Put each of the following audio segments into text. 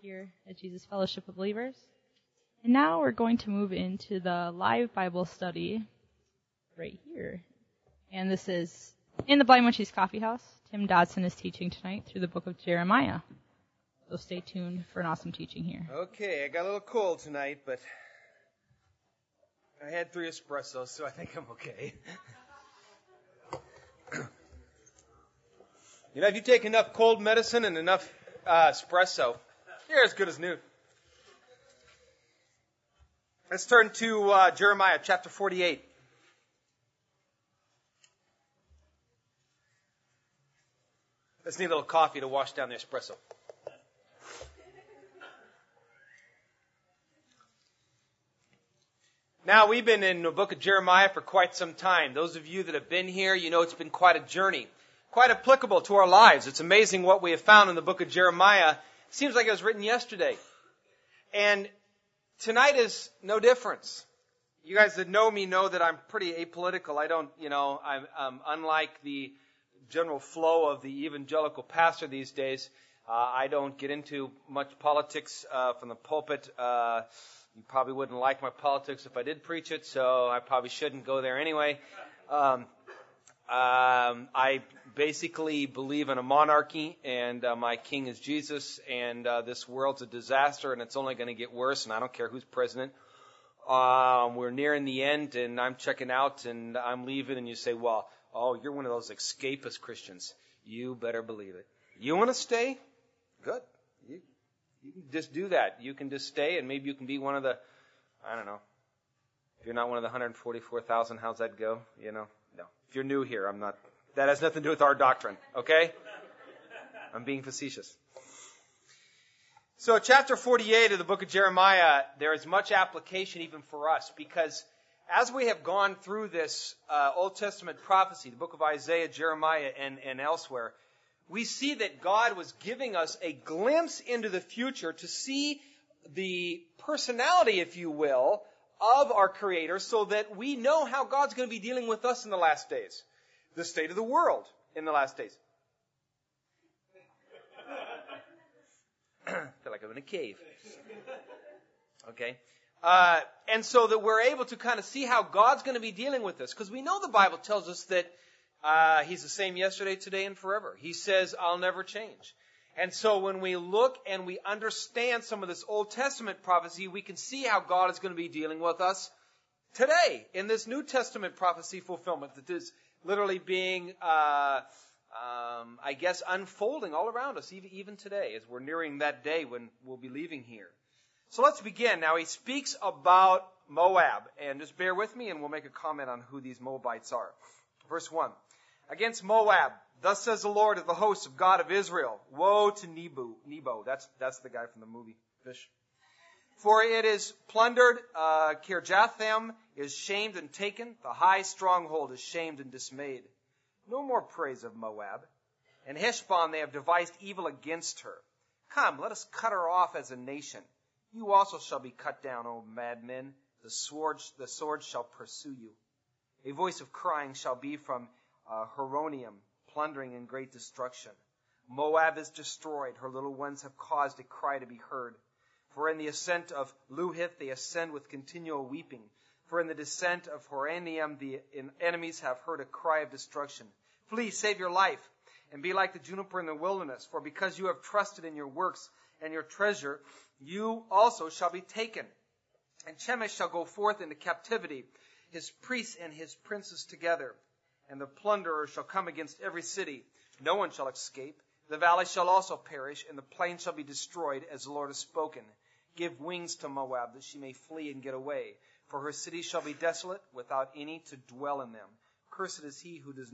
here at Jesus Fellowship of Believers. And now we're going to move into the live Bible study right here. And this is in the Blind Munchies Coffee House. Tim Dodson is teaching tonight through the book of Jeremiah. So stay tuned for an awesome teaching here. Okay, I got a little cold tonight, but I had 3 espressos, so I think I'm okay. You know, if you take enough cold medicine and enough espresso, you're as good as new. Let's turn to Jeremiah chapter 48. Let's need a little coffee to wash down the espresso. Now, we've been in the book of Jeremiah for quite some time. Those of you that have been here, you know it's been quite a journey, quite applicable to our lives. It's amazing what we have found in the book of Jeremiah. It seems like it was written yesterday. And tonight is no difference. You guys that know me know that I'm pretty apolitical. I'm unlike the general flow of the evangelical pastor these days. I don't get into much politics from the pulpit. You probably wouldn't like my politics if I did preach it, so I probably shouldn't go there anyway. I basically believe in a monarchy, and my king is Jesus, and this world's a disaster, and it's only going to get worse, and I don't care who's president. We're nearing the end, and I'm checking out, and I'm leaving, and you say, well, you're one of those escapist Christians. You better believe it. You want to stay? Good. You can just do that. You can just stay, and maybe you can be one of the, I don't know. If you're not one of the 144,000, how's that go? No. If you're new here, I'm not. That has nothing to do with our doctrine, okay? I'm being facetious. So chapter 48 of the book of Jeremiah, there is much application even for us, because as we have gone through this Old Testament prophecy, the book of Isaiah, Jeremiah, and elsewhere, we see that God was giving us a glimpse into the future to see the personality, if you will, of our Creator, so that we know how God's going to be dealing with us in the last days. The state of the world in the last days. I feel like I'm in a cave. Okay. And so that we're able to kind of see how God's going to be dealing with us. Because we know the Bible tells us that He's the same yesterday, today, and forever. He says, I'll never change. And so when we look and we understand some of this Old Testament prophecy, we can see how God is going to be dealing with us today in this New Testament prophecy fulfillment that is literally being, unfolding all around us, even today, as we're nearing that day when we'll be leaving here. So let's begin. Now, he speaks about Moab, and just bear with me, and we'll make a comment on who these Moabites are. Verse 1. Against Moab, thus says the Lord of the hosts of God of Israel, woe to Nebo. That's the guy from the movie Fish. For it is plundered, Kirjathaim is shamed and taken, the high stronghold is shamed and dismayed. No more praise of Moab. And Heshbon they have devised evil against her. Come, let us cut her off as a nation. You also shall be cut down, O madmen. The sword shall pursue you. A voice of crying shall be from Horonaim, plundering and great destruction. Moab is destroyed. Her little ones have caused a cry to be heard. For in the ascent of Luhith they ascend with continual weeping. For in the descent of Horonaim the enemies have heard a cry of destruction. Flee, save your life, and be like the juniper in the wilderness. For because you have trusted in your works and your treasure, you also shall be taken. And Chemosh shall go forth into captivity, his priests and his princes together. And the plunderer shall come against every city. No one shall escape. The valley shall also perish, and the plain shall be destroyed, as the Lord has spoken. Give wings to Moab, that she may flee and get away. For her cities shall be desolate, without any to dwell in them. Cursed is he who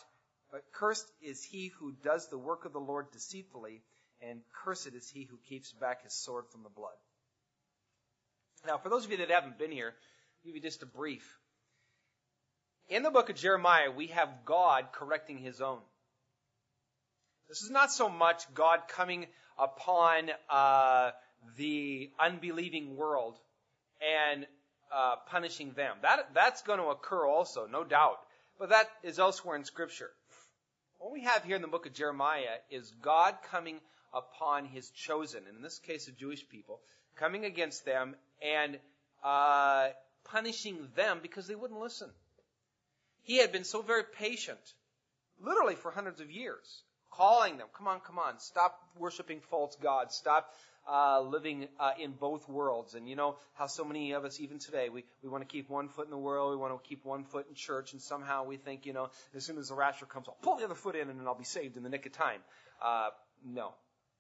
does the work of the Lord deceitfully, and cursed is he who keeps back his sword from the blood. Now, for those of you that haven't been here, I'll give you just a brief. In the book of Jeremiah, we have God correcting his own. This is not so much God coming upon the unbelieving world and punishing them. That's going to occur also, no doubt. But that is elsewhere in Scripture. What we have here in the book of Jeremiah is God coming upon his chosen, and in this case the Jewish people, coming against them and punishing them because they wouldn't listen. He had been so very patient, literally for hundreds of years, calling them, come on, stop worshiping false gods, stop living in both worlds. And you know how so many of us, even today, we want to keep one foot in the world, we want to keep one foot in church, and somehow we think, you know, as soon as the rapture comes, I'll pull the other foot in and then I'll be saved in the nick of time. No.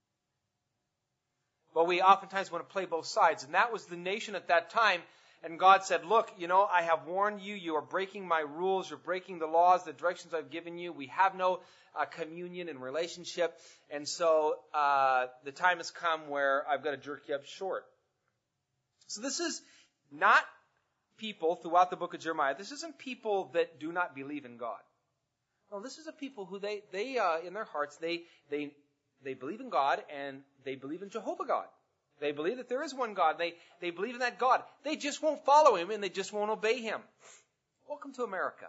But we oftentimes want to play both sides, and that was the nation at that time. And God said, look, you know, I have warned you. You are breaking my rules. You're breaking the laws, the directions I've given you. We have no communion and relationship. And so the time has come where I've got to jerk you up short. So this is not people throughout the book of Jeremiah. This isn't people that do not believe in God. No, this is a people who they in their hearts, they believe in God and they believe in Jehovah God. They believe that there is one God. They believe in that God. They just won't follow him and they just won't obey him. Welcome to America.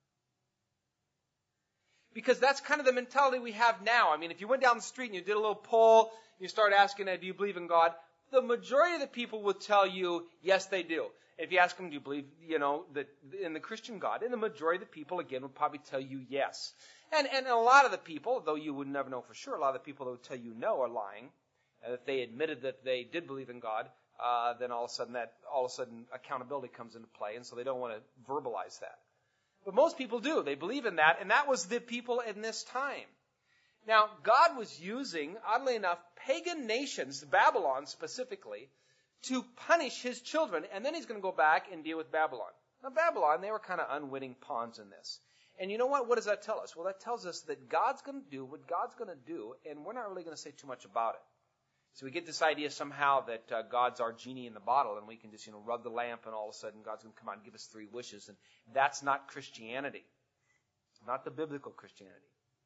Because that's kind of the mentality we have now. I mean, if you went down the street and you did a little poll, you start asking, do you believe in God? The majority of the people would tell you, yes, they do. If you ask them, do you believe, in the Christian God? And the majority of the people, again, would probably tell you yes. And a lot of the people, though you would never know for sure, a lot of the people that would tell you no are lying. And if they admitted that they did believe in God, then all of a sudden accountability comes into play, and so they don't want to verbalize that. But most people do. They believe in that, and that was the people in this time. Now, God was using, oddly enough, pagan nations, Babylon specifically, to punish his children, and then he's going to go back and deal with Babylon. Now, Babylon, they were kind of unwitting pawns in this. And you know what? What does that tell us? Well, that tells us that God's going to do what God's going to do, and we're not really going to say too much about it. So we get this idea somehow that God's our genie in the bottle and we can just, rub the lamp and all of a sudden God's going to come out and give us 3 wishes. And that's not Christianity. Not the biblical Christianity.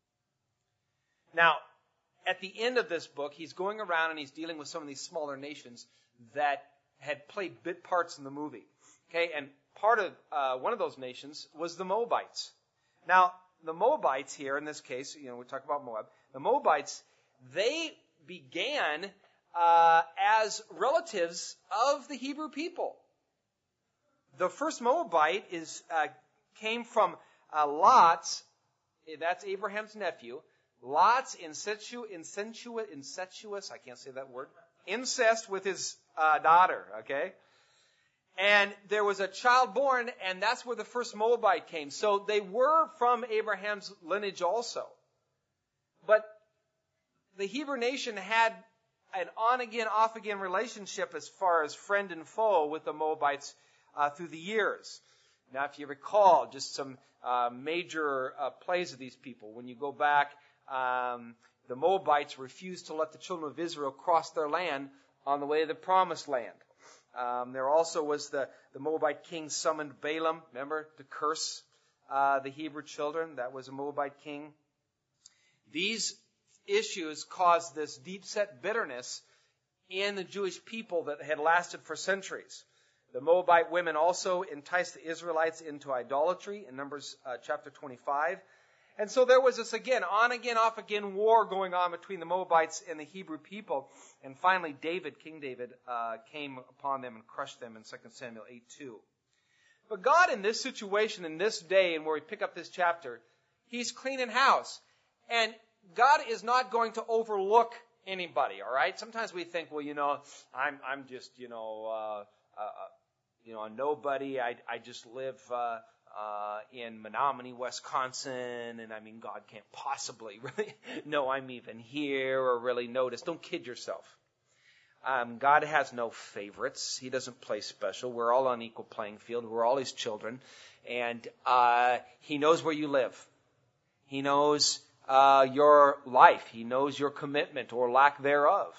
Now, at the end of this book, he's going around and he's dealing with some of these smaller nations that had played bit parts in the movie. Okay, and part of one of those nations was the Moabites. Now, the Moabites here, in this case, we talk about Moab. The Moabites, they began as relatives of the Hebrew people. The first Moabite came from Lot's, that's Abraham's nephew, Lot's incestuous, I can't say that word, incest with his daughter, okay? And there was a child born, and that's where the first Moabite came. So they were from Abraham's lineage also. But the Hebrew nation had an on-again, off-again relationship as far as friend and foe with the Moabites through the years. Now, if you recall, just some major plays of these people. When you go back, the Moabites refused to let the children of Israel cross their land on the way to the promised land. There also was the Moabite king summoned Balaam, remember, to curse the Hebrew children. That was a Moabite king. These issues caused this deep-set bitterness in the Jewish people that had lasted for centuries. The Moabite women also enticed the Israelites into idolatry in Numbers chapter 25. And so there was this, again, on-again, off-again war going on between the Moabites and the Hebrew people. And finally, King David, came upon them and crushed them in 2 Samuel 8:2. But God, in this situation, in this day, and where we pick up this chapter, he's cleaning house. And God is not going to overlook anybody, all right? Sometimes we think, well, I'm just, a nobody. I just live in Menominee, Wisconsin, and God can't possibly really know I'm even here or really notice. Don't kid yourself. God has no favorites. He doesn't play special. We're all on equal playing field. We're all his children. And he knows where you live. He knows your life. He knows your commitment or lack thereof.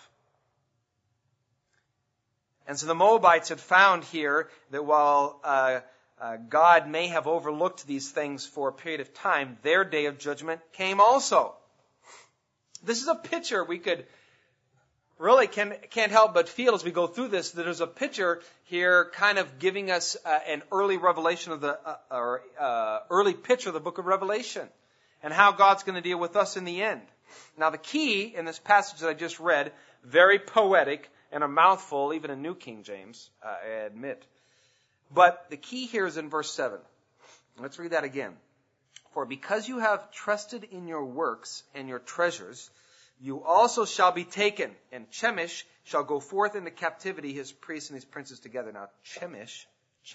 And so the Moabites had found here that while God may have overlooked these things for a period of time, their day of judgment came also. This is a picture we could really can't help but feel as we go through this, that there's a picture here kind of giving us an early revelation of early picture of the book of Revelation and how God's going to deal with us in the end. Now the key in this passage that I just read, very poetic and a mouthful, even in New King James, I admit. But the key here is in verse 7. Let's read that again. For because you have trusted in your works and your treasures, you also shall be taken, and Chemish shall go forth into captivity, his priests and his princes together. Now, Chemish,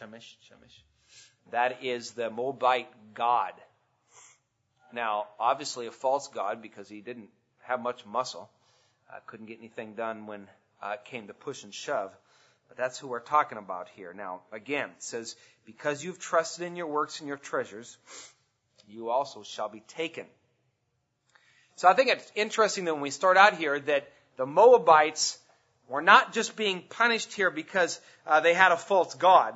that is the Moabite god. Now, obviously a false god because he didn't have much muscle. Couldn't get anything done when it came to push and shove. But that's who we're talking about here. Now, again, it says, because you've trusted in your works and your treasures, you also shall be taken. So I think it's interesting that when we start out here that the Moabites were not just being punished here because they had a false god,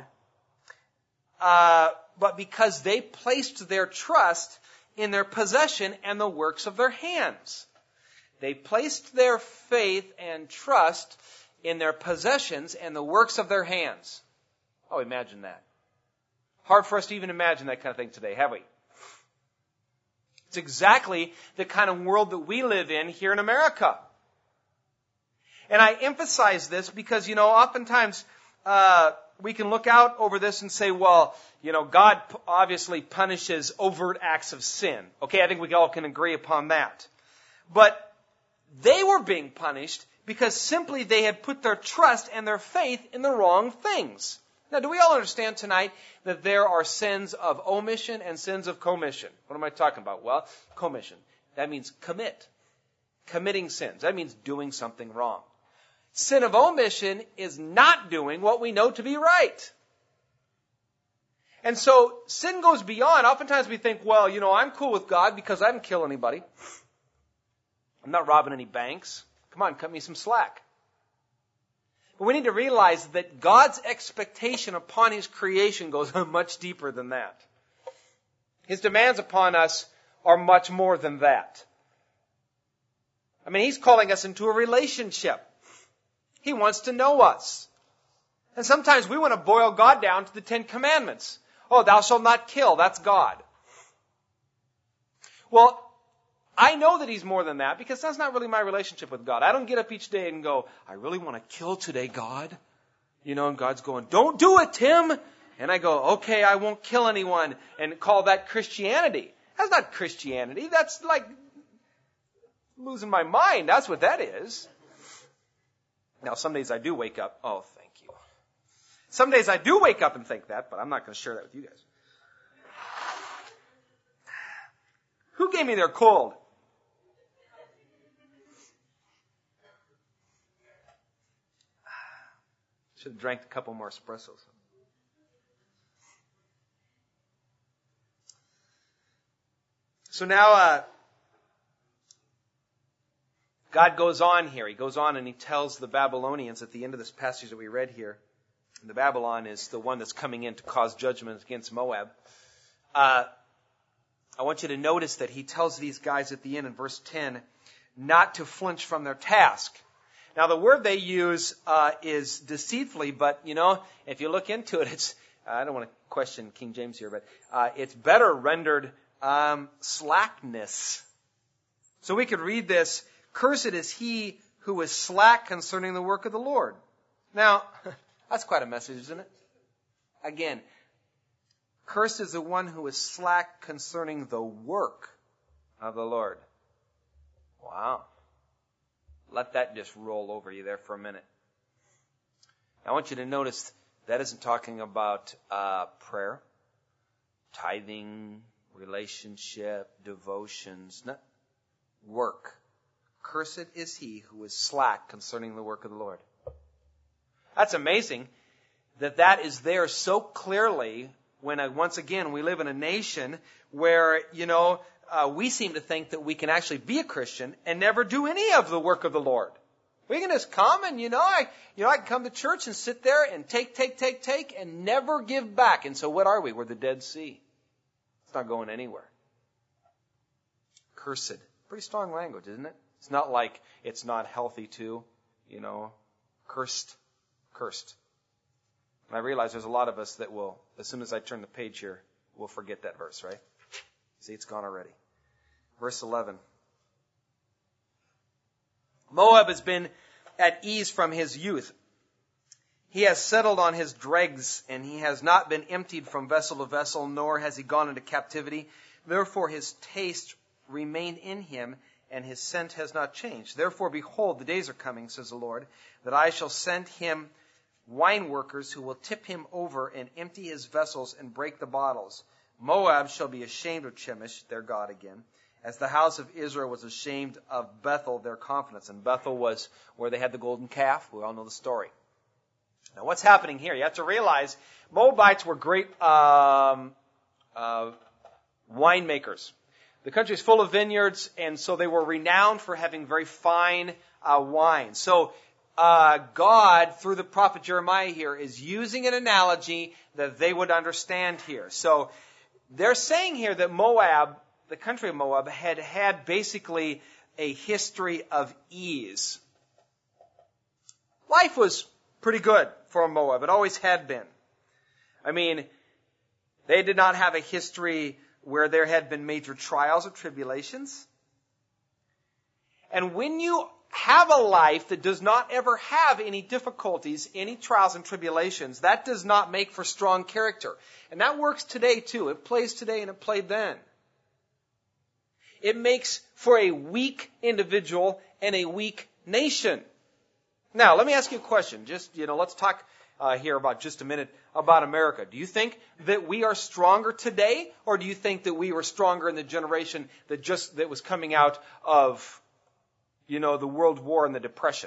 but because they placed their trust in their possession and the works of their hands. They placed their faith and trust in their possessions and the works of their hands. Oh, imagine that. Hard for us to even imagine that kind of thing today, have we? It's exactly the kind of world that we live in here in America. And I emphasize this because, oftentimes we can look out over this and say, well, God obviously punishes overt acts of sin. Okay, I think we all can agree upon that. But they were being punished because simply they had put their trust and their faith in the wrong things. Now, do we all understand tonight that there are sins of omission and sins of commission? What am I talking about? Well, commission. That means committing sins. That means doing something wrong. Sin of omission is not doing what we know to be right. And so sin goes beyond. Oftentimes we think, well, I'm cool with God because I didn't kill anybody. I'm not robbing any banks. Come on, cut me some slack. But we need to realize that God's expectation upon His creation goes much deeper than that. His demands upon us are much more than that. I mean, He's calling us into a relationship. He wants to know us. And sometimes we want to boil God down to the 10 Commandments. Oh, thou shalt not kill. That's God. Well, I know that He's more than that because that's not really my relationship with God. I don't get up each day and go, I really want to kill today, God. And God's going, don't do it, Tim. And I go, okay, I won't kill anyone, and call that Christianity. That's not Christianity. That's like losing my mind. That's what that is. Now, some days I do wake up. Oh, thank you. Some days I do wake up and think that, but I'm not going to share that with you guys. Who gave me their cold? Should have drank a couple more espressos. So now, God goes on here. He goes on and He tells the Babylonians at the end of this passage that we read here. The Babylon is the one that's coming in to cause judgment against Moab. I want you to notice that He tells these guys at the end in verse 10 not to flinch from their task. Now, the word they use is deceitfully, but, if you look into it, it's, I don't want to question King James here, but it's better rendered slackness. So we could read this, cursed is he who is slack concerning the work of the Lord. Now, that's quite a message, isn't it? Again, cursed is the one who is slack concerning the work of the Lord. Wow. Let that just roll over you there for a minute. I want you to notice that isn't talking about prayer, tithing, relationship, devotions, not work. Cursed is he who is slack concerning the work of the Lord. That's amazing that is there so clearly when, once again, we live in a nation where, we seem to think that we can actually be a Christian and never do any of the work of the Lord. We can just come and, I can come to church and sit there and take and never give back. And so what are we? We're the Dead Sea. It's not going anywhere. Cursed. Pretty strong language, isn't it? It's not like it's not healthy too, Cursed. And I realize there's a lot of us that will, as soon as I turn the page here, will forget that verse, right? See, it's gone already. Verse 11. Moab has been at ease from his youth. He has settled on his dregs, and he has not been emptied from vessel to vessel, nor has he gone into captivity. Therefore his taste remained in him, and his scent has not changed. Therefore, behold, the days are coming, says the Lord, that I shall send him wine workers who will tip him over and empty his vessels and break the bottles. Moab shall be ashamed of Chemosh, their God again, as the house of Israel was ashamed of Bethel, their confidence. And Bethel was where they had the golden calf. We all know the story. Now, what's happening here? You have to realize Moabites were great winemakers. The country is full of vineyards, and so they were renowned for having very fine wine. So God, through the prophet Jeremiah here, is using an analogy that they would understand here. So they're saying here that Moab, the country of Moab, had basically a history of ease. Life was pretty good for Moab. It always had been. I mean, they did not have a history where there had been major trials or tribulations. And when you have a life that does not ever have any difficulties, any trials and tribulations, that does not make for strong character. And that works today too. It plays today and it played then. It makes for a weak individual and a weak nation. Now, let me ask you a question. Let's talk here about just a minute about America. Do you think that we are stronger today, or do you think that we were stronger in the generation that was coming out of, the World War and the Depression?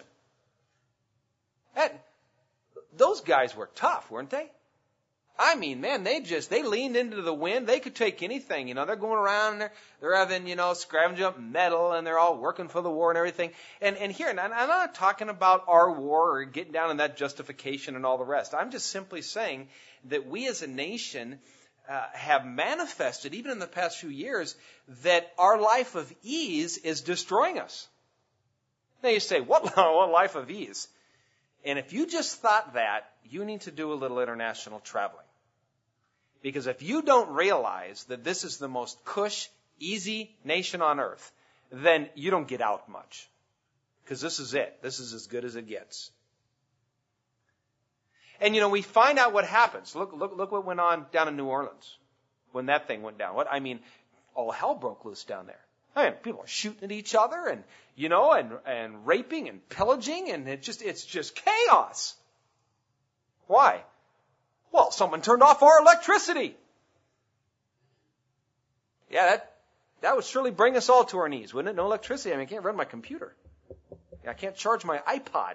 Those guys were tough, weren't they? I mean, man, they leaned into the wind. They could take anything. They're going around and they're having, scavenge up metal, and they're all working for the war and everything. And here, and I'm not talking about our war or getting down in that justification and all the rest. I'm just simply saying that we as a nation have manifested, even in the past few years, that our life of ease is destroying us. Now you say, what life of ease? And if you just thought that, you need to do a little international traveling. Because if you don't realize that this is the most cush, easy nation on earth, then you don't get out much. Because this is it. This is as good as it gets. And we find out what happens. Look what went on down in New Orleans when that thing went down. All hell broke loose down there. I mean, people are shooting at each other and raping and pillaging, and it's just chaos. Why? Well, someone turned off our electricity. Yeah, that would surely bring us all to our knees, wouldn't it? No electricity. I can't run my computer. I can't charge my iPod.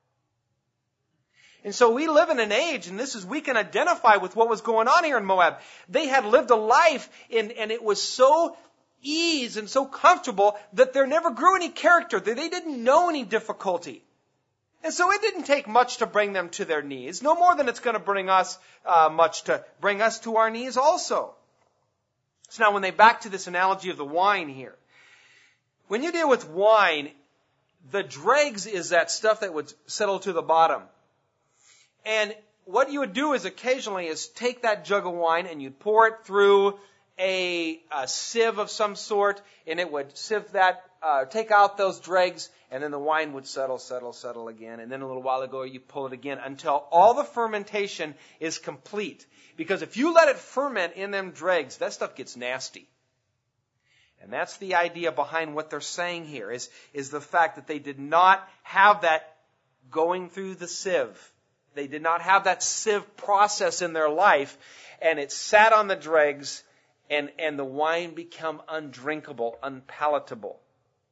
And so we live in an age, and we can identify with what was going on here in Moab. They had lived a life, and it was so ease and so comfortable that there never grew any character. They didn't know any difficulty. And so it didn't take much to bring them to their knees, no more than it's going to bring us much to bring us to our knees also. So now when they back to this analogy of the wine here, when you deal with wine, the dregs is that stuff that would settle to the bottom. And what you would do is occasionally take that jug of wine and you'd pour it through a sieve of some sort, and it would sieve that, take out those dregs, and then the wine would settle again. And then a little while ago, you pull it again until all the fermentation is complete. Because if you let it ferment in them dregs, that stuff gets nasty. And that's the idea behind what they're saying here, is the fact that they did not have that going through the sieve. They did not have that sieve process in their life, and it sat on the dregs, and the wine become undrinkable, unpalatable.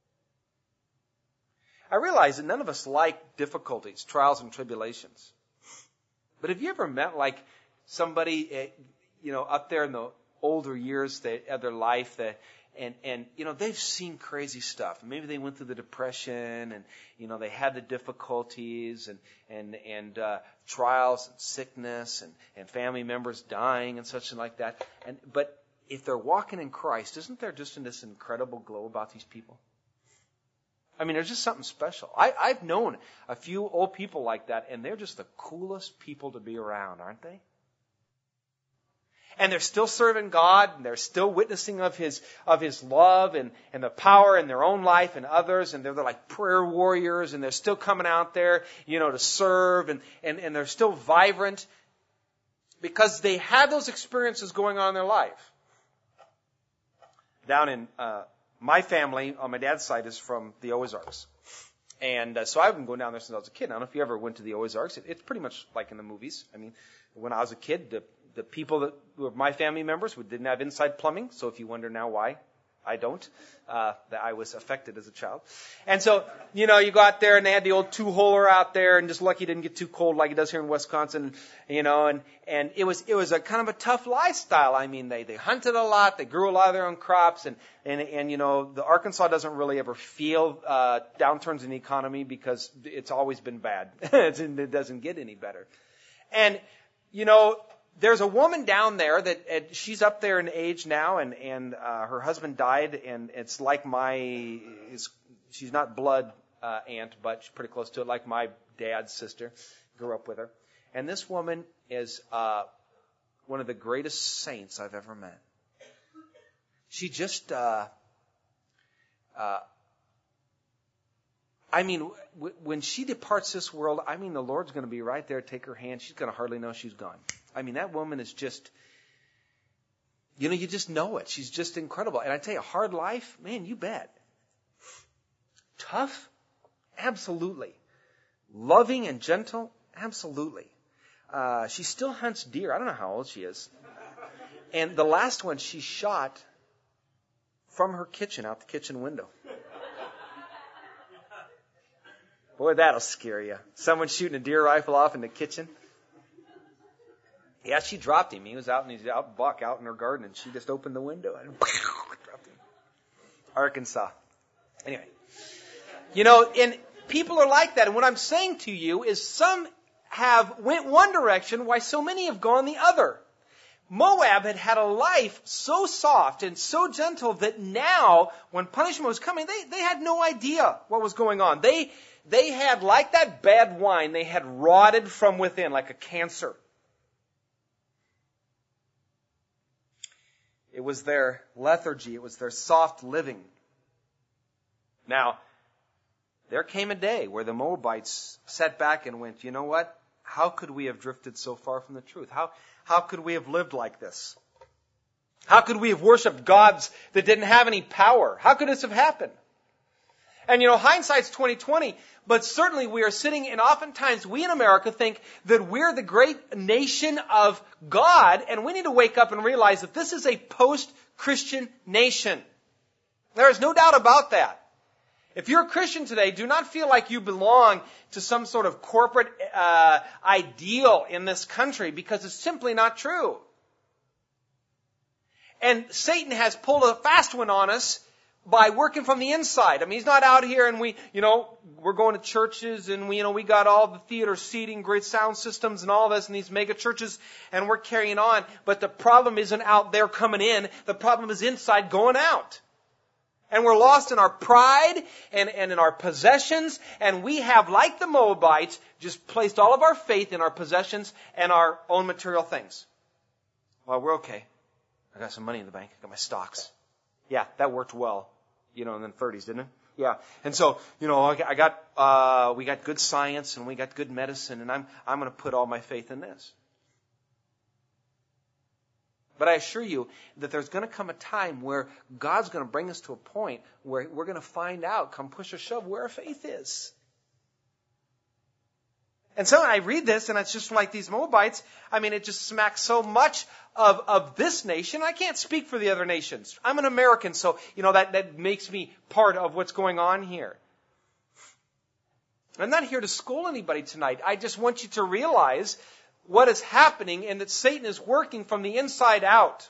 I realize that none of us like difficulties, trials, and tribulations. But have you ever met somebody, up there in the older years of their life and they've seen crazy stuff. Maybe they went through the Depression and, they had the difficulties and trials and sickness and family members dying and such and like that. But if they're walking in Christ, isn't there just this incredible glow about these people? There's just something special. I've known a few old people like that, and they're just the coolest people to be around, aren't they? And they're still serving God, and they're still witnessing of His love and the power in their own life and others, and they're like prayer warriors, and they're still coming out there, to serve, and they're still vibrant because they had those experiences going on in their life. Down in my family, on my dad's side, is from the Ozarks. And so I've been going down there since I was a kid. I don't know if you ever went to the Ozarks. It's pretty much like in the movies. I mean, when I was a kid, the people that were my family members didn't have inside plumbing. So if you wonder now why I don't, that I was affected as a child. And so, you go out there and they had the old two-holer out there, and just lucky it didn't get too cold like it does here in Wisconsin, and it was a kind of a tough lifestyle. I mean, they hunted a lot, they grew a lot of their own crops, and the Arkansas doesn't really ever feel downturns in the economy because it's always been bad. It doesn't get any better. And, there's a woman down there that she's up there in age now, and her husband died, and it's like she's not blood aunt, but she's pretty close to it, like my dad's sister. Grew up with her. And this woman is one of the greatest saints I've ever met. She just, when she departs this world, the Lord's going to be right there, take her hand. She's going to hardly know she's gone. That woman is just, you just know it. She's just incredible. And I tell you, hard life, man, you bet. Tough? Absolutely. Loving and gentle? Absolutely. She still hunts deer. I don't know how old she is. And the last one she shot from her kitchen, out the kitchen window. Boy, that'll scare you. Someone shooting a deer rifle off in the kitchen. Yeah, she dropped him. He was out in her garden, and she just opened the window and dropped him. Arkansas. Anyway. And people are like that. And what I'm saying to you is some went one direction while so many have gone the other. Moab had a life so soft and so gentle that now, when punishment was coming, they had no idea what was going on. They had, like that bad wine, they had rotted from within like a cancer. It was their lethargy. It was their soft living. Now, there came a day where the Moabites sat back and went, you know what? How could we have drifted so far from the truth? How could we have lived like this? How could we have worshipped gods that didn't have any power? How could this have happened? And hindsight's 20/20, but certainly we are sitting, and oftentimes we in America think that we're the great nation of God, and we need to wake up and realize that this is a post-Christian nation. There is no doubt about that. If you're a Christian today, do not feel like you belong to some sort of corporate ideal in this country, because it's simply not true. And Satan has pulled a fast one on us by working from the inside. He's not out here and we're going to churches and we got all the theater seating, great sound systems and all this and these mega churches, and we're carrying on. But the problem isn't out there coming in. The problem is inside going out. And we're lost in our pride and in our possessions. And we have, like the Moabites, just placed all of our faith in our possessions and our own material things. Well, we're okay. I got some money in the bank. I got my stocks. Yeah, that worked well. In the 30s, didn't it? Yeah. And so, we got good science and we got good medicine, and I'm going to put all my faith in this. But I assure you that there's going to come a time where God's going to bring us to a point where we're going to find out, come push or shove, where our faith is. And so I read this, and it's just like these Moabites. It just smacks so much of this nation. I can't speak for the other nations. I'm an American, so, that makes me part of what's going on here. I'm not here to scold anybody tonight. I just want you to realize what is happening and that Satan is working from the inside out.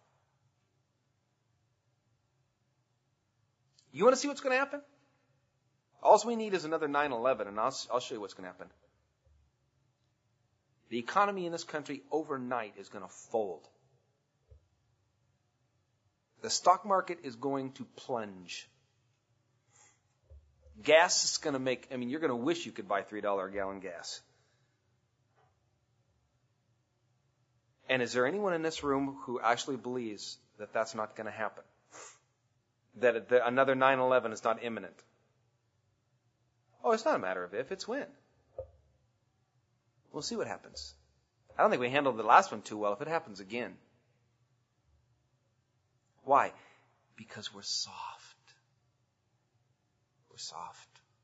You want to see what's going to happen? All we need is another 9/11, and I'll show you what's going to happen. The economy in this country overnight is going to fold. The stock market is going to plunge. Gas is going to you're going to wish you could buy $3 a gallon gas. And is there anyone in this room who actually believes that that's not going to happen? That another 9/11 is not imminent? Oh, it's not a matter of if, it's when. We'll see what happens. I don't think we handled the last one too well if it happens again. Why? Because we're soft. We're soft.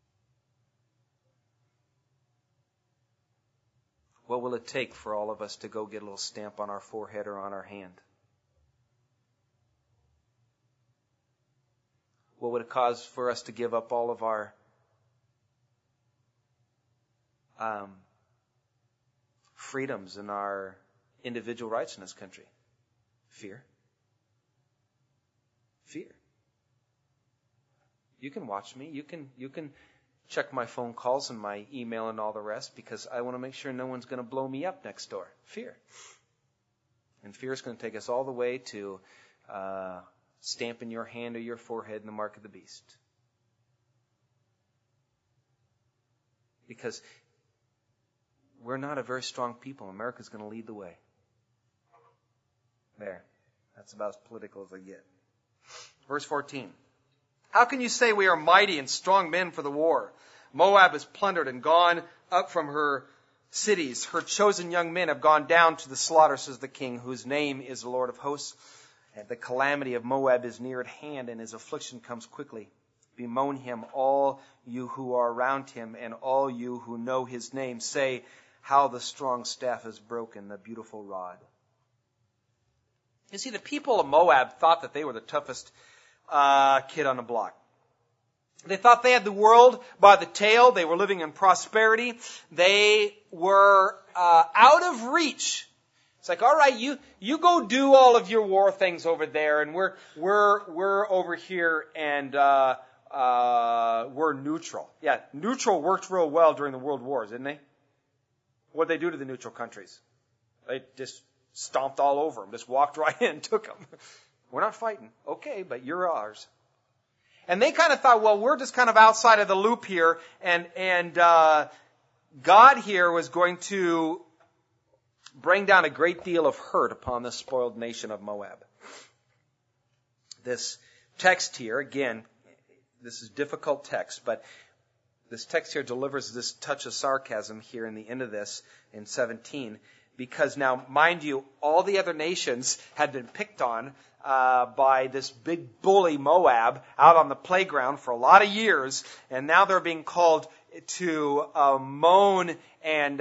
What will it take for all of us to go get a little stamp on our forehead or on our hand? What would it cause for us to give up all of our freedoms and our individual rights in this country? Fear. Fear. You can watch me. You can check my phone calls and my email and all the rest because I want to make sure no one's going to blow me up next door. Fear. And fear is going to take us all the way to stamping your hand or your forehead in the mark of the beast. Because we're not a very strong people. America's going to lead the way. There. That's about as political as I get. Verse 14. How can you say we are mighty and strong men for the war? Moab is plundered and gone up from her cities. Her chosen young men have gone down to the slaughter, says the king, whose name is the Lord of hosts. And the calamity of Moab is near at hand, and his affliction comes quickly. Bemoan him, all you who are around him, and all you who know his name. Say, how the strong staff is broken, the beautiful rod. You see, the people of Moab thought that they were the toughest kid on the block. They thought they had the world by the tail. They were living in prosperity. They were out of reach. It's like, all right, you go do all of your war things over there, and we're over here, and we're neutral. Yeah, neutral worked real well during the world wars, didn't they? What did they do to the neutral countries? They just stomped all over them, just walked right in and took them. We're not fighting. Okay, but you're ours. And they kind of thought, well, we're just kind of outside of the loop here, and God here was going to bring down a great deal of hurt upon the spoiled nation of Moab. This text here, again, this is difficult text, but this text here delivers this touch of sarcasm here in the end of this in 17. Because now, mind you, all the other nations had been picked on by this big bully Moab out on the playground for a lot of years, and now they're being called to moan and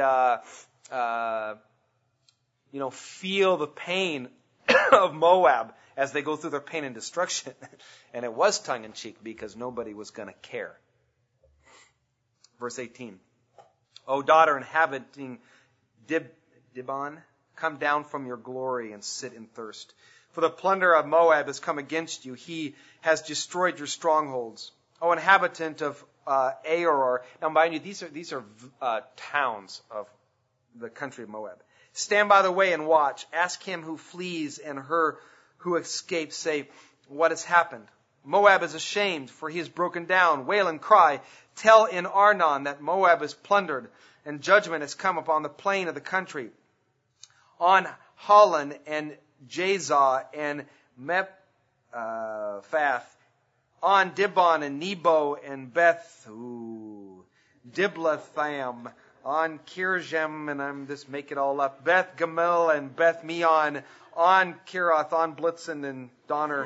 feel the pain of Moab as they go through their pain and destruction. And it was tongue-in-cheek because nobody was going to care. Verse 18. O daughter inhabiting Dibon, come down from your glory and sit in thirst. For the plunder of Moab has come against you. He has destroyed your strongholds. O inhabitant of Aor. Now, mind you, these are towns of the country of Moab. Stand by the way and watch. Ask him who flees and her who escapes. Say, what has happened? Moab is ashamed, for he is broken down. Wail and cry. Tell in Arnon that Moab is plundered, and judgment has come upon the plain of the country. On Holon and Jazah and Mephath, on Dibon and Nebo and Beth Diblatham, on Kirjem, and I'm just make it all up, Beth Gamel and Beth Meon, on Kirath, on Blitzen and Donner.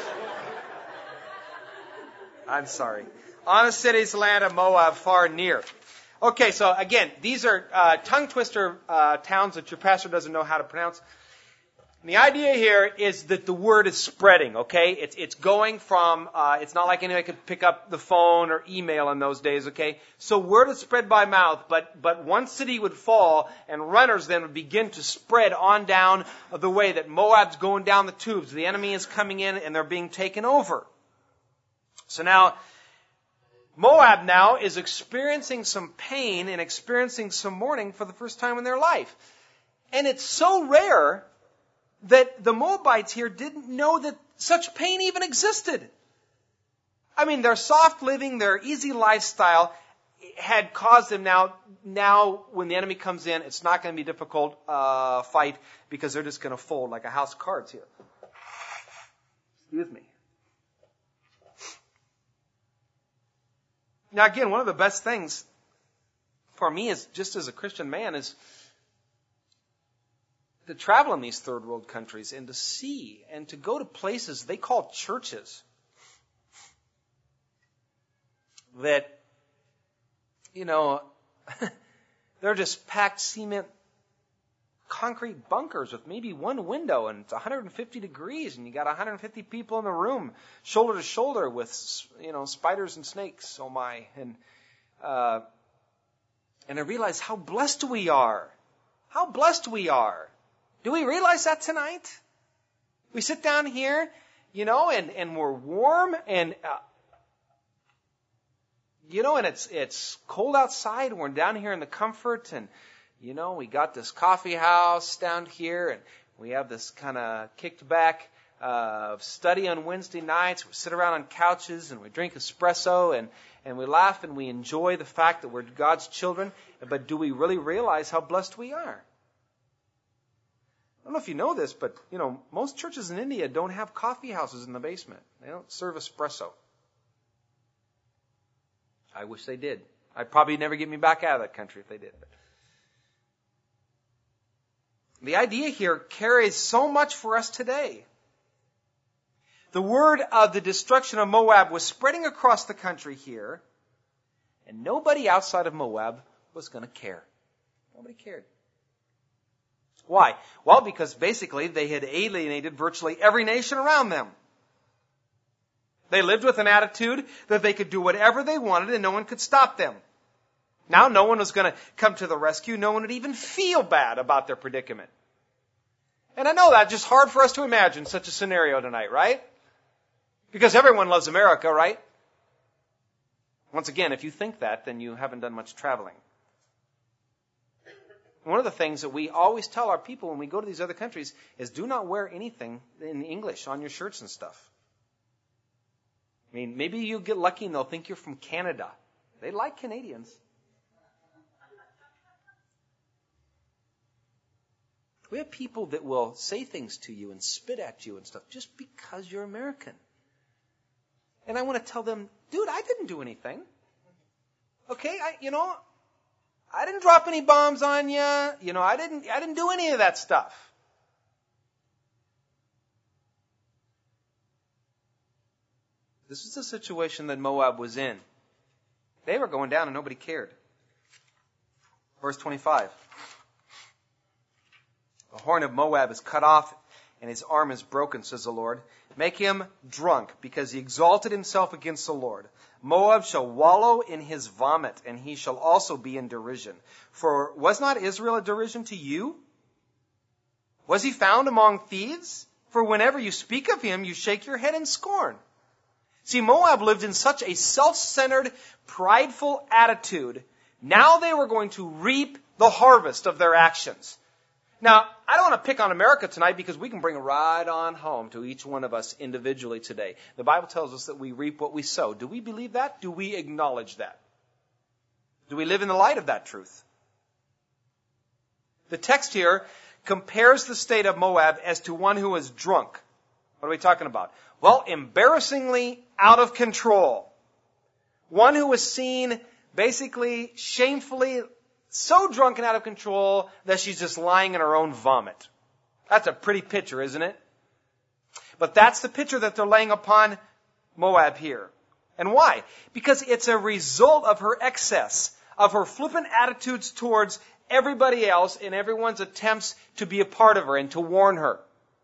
I'm sorry. On the cities, land of Moab, far near. Okay, so again, these are tongue twister towns that your pastor doesn't know how to pronounce. And the idea here is that the word is spreading, okay? It's going from, it's not like anybody could pick up the phone or email in those days, okay? So word is spread by mouth, but one city would fall, and runners then would begin to spread on down the way that Moab's going down the tubes. The enemy is coming in, and they're being taken over. So now, Moab now is experiencing some pain and experiencing some mourning for the first time in their life. And it's so rare that the Moabites here didn't know that such pain even existed. I mean, their soft living, their easy lifestyle, had caused them now when the enemy comes in, it's not going to be a difficult fight because they're just going to fold like a house of cards here. Excuse me. Now again, one of the best things for me is, just as a Christian man, is to travel in these third world countries and to see and to go to places they call churches that, they're just packed cement concrete bunkers with maybe one window, and it's 150 degrees, and you got 150 people in the room, shoulder to shoulder with, spiders and snakes. Oh my! And I realize how blessed we are. How blessed we are. Do we realize that tonight? We sit down here, and we're warm, and and it's cold outside, and we're down here in the comfort, and we got this coffee house down here, and we have this kind of kicked back study on Wednesday nights. We sit around on couches, and we drink espresso, and we laugh, and we enjoy the fact that we're God's children. But do we really realize how blessed we are? I don't know if you know this, but, most churches in India don't have coffee houses in the basement. They don't serve espresso. I wish they did. I'd probably never get me back out of that country if they did. But the idea here carries so much for us today. The word of the destruction of Moab was spreading across the country here, and nobody outside of Moab was going to care. Nobody cared. Why? Well, because basically they had alienated virtually every nation around them. They lived with an attitude that they could do whatever they wanted and no one could stop them. Now no one was going to come to the rescue. No one would even feel bad about their predicament. And I know that's just hard for us to imagine such a scenario tonight, right? Because everyone loves America, right? Once again, if you think that, then you haven't done much traveling. One of the things that we always tell our people when we go to these other countries is do not wear anything in English on your shirts and stuff. I mean, maybe you get lucky and they'll think you're from Canada. They like Canadians. We have people that will say things to you and spit at you and stuff just because you're American. And I want to tell them, dude, I didn't do anything. Okay, I didn't drop any bombs on you. I didn't do any of that stuff. This is the situation that Moab was in. They were going down and nobody cared. Verse 25. The horn of Moab is cut off and his arm is broken, says the Lord. Make him drunk because he exalted himself against the Lord. Moab shall wallow in his vomit, and he shall also be in derision. For was not Israel a derision to you? Was he found among thieves? For whenever you speak of him, you shake your head in scorn. See, Moab lived in such a self-centered, prideful attitude. Now they were going to reap the harvest of their actions. Now, I don't want to pick on America tonight because we can bring it right on home to each one of us individually today. The Bible tells us that we reap what we sow. Do we believe that? Do we acknowledge that? Do we live in the light of that truth? The text here compares the state of Moab as to one who is drunk. What are we talking about? Well, embarrassingly out of control. One who was seen basically shamefully so drunk and out of control that she's just lying in her own vomit. That's a pretty picture, isn't it? But that's the picture that they're laying upon Moab here. And why? Because it's a result of her excess, of her flippant attitudes towards everybody else and everyone's attempts to be a part of her and to warn her.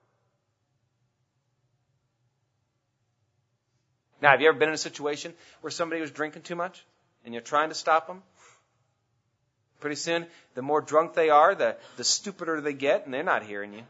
Now, have you ever been in a situation where somebody was drinking too much and you're trying to stop them? Pretty soon, the more drunk they are, the stupider they get, and they're not hearing you.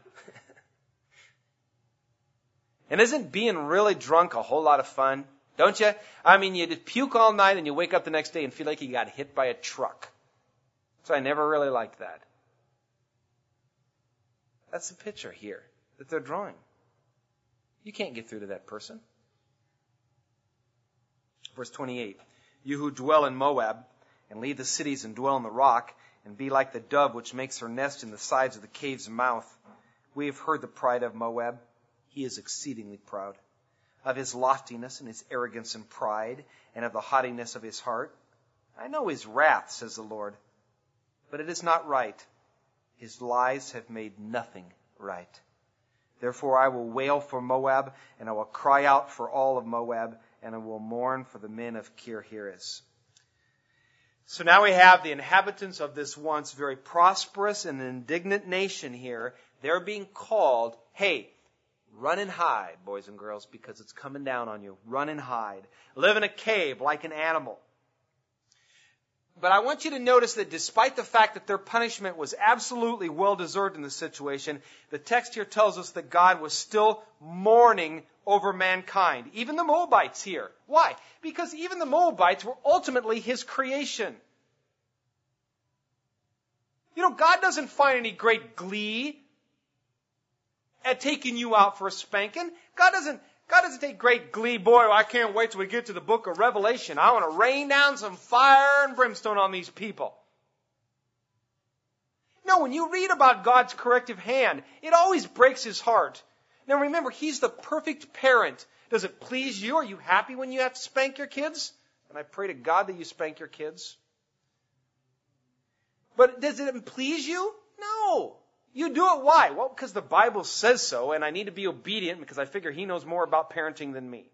And isn't being really drunk a whole lot of fun? Don't you? I mean, you just puke all night and you wake up the next day and feel like you got hit by a truck. So I never really liked that. That's the picture here that they're drawing. You can't get through to that person. Verse 28. You who dwell in Moab and leave the cities and dwell in the rock, and be like the dove which makes her nest in the sides of the cave's mouth. We have heard the pride of Moab. He is exceedingly proud. Of his loftiness and his arrogance and pride, and of the haughtiness of his heart. I know his wrath, says the Lord, but it is not right. His lies have made nothing right. Therefore I will wail for Moab, and I will cry out for all of Moab, and I will mourn for the men of Kir-Heres. So now we have the inhabitants of this once very prosperous and indignant nation here. They're being called, hey, run and hide, boys and girls, because it's coming down on you. Run and hide. Live in a cave like an animal. But I want you to notice that despite the fact that their punishment was absolutely well-deserved in this situation, the text here tells us that God was still mourning over mankind. Even the Moabites here. Why? Because even the Moabites were ultimately His creation. You know, God doesn't find any great glee at taking you out for a spanking. God doesn't take great glee. Boy, I can't wait till we get to the book of Revelation. I want to rain down some fire and brimstone on these people. No, when you read about God's corrective hand, it always breaks His heart. Now remember, He's the perfect parent. Does it please you? Are you happy when you have to spank your kids? And I pray to God that you spank your kids. But does it please you? No. You do it why? Well, because the Bible says so, and I need to be obedient because I figure He knows more about parenting than me.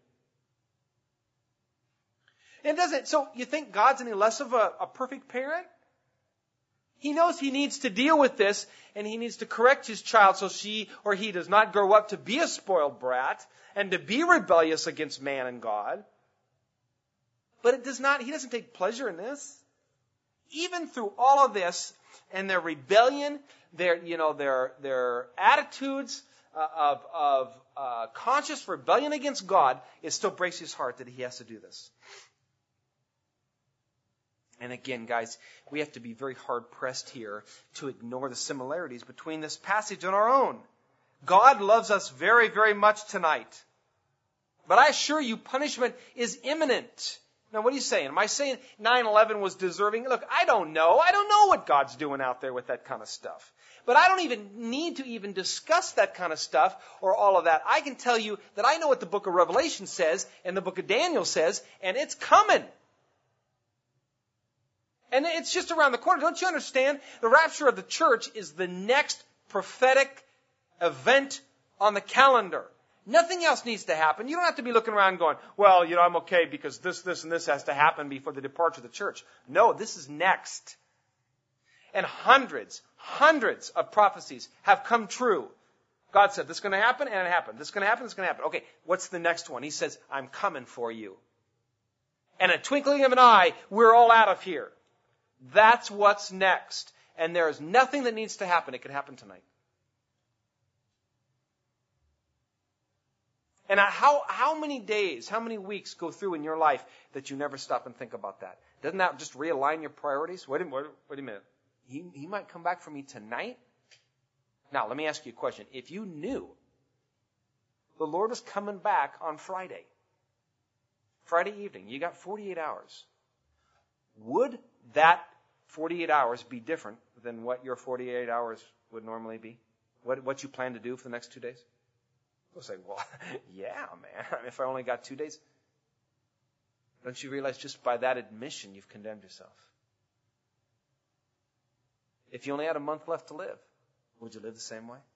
It doesn't. So you think God's any less of a perfect parent? He knows He needs to deal with this, and He needs to correct His child so she or he does not grow up to be a spoiled brat and to be rebellious against man and God. But He doesn't take pleasure in this. Even through all of this and their rebellion, their attitudes of conscious rebellion against God, it still breaks His heart that He has to do this. And again, guys, we have to be very hard-pressed here to ignore the similarities between this passage and our own. God loves us very, very much tonight. But I assure you, punishment is imminent. Now, what are you saying? Am I saying 9/11 was deserving? Look, I don't know. I don't know what God's doing out there with that kind of stuff. But I don't even need to even discuss that kind of stuff or all of that. I can tell you that I know what the book of Revelation says and the book of Daniel says, and it's coming. And it's just around the corner. Don't you understand? The rapture of the church is the next prophetic event on the calendar. Nothing else needs to happen. You don't have to be looking around going, well, I'm okay because this, and this has to happen before the departure of the church. No, this is next. And hundreds of prophecies have come true. God said, this is going to happen, and it happened. This is going to happen, this is going to happen. Okay, what's the next one? He says, I'm coming for you. And a twinkling of an eye, we're all out of here. That's what's next. And there is nothing that needs to happen. It could happen tonight. And how many days, how many weeks go through in your life that you never stop and think about that? Doesn't that just realign your priorities? Wait a minute. He might come back for me tonight? Now, let me ask you a question. If you knew the Lord was coming back on Friday evening, you got 48 hours, would that 48 hours be different than what your 48 hours would normally be? What you plan to do for the next 2 days? We'll say, well, yeah, man, if I only got 2 days. Don't you realize just by that admission you've condemned yourself? If you only had a month left to live, would you live the same way?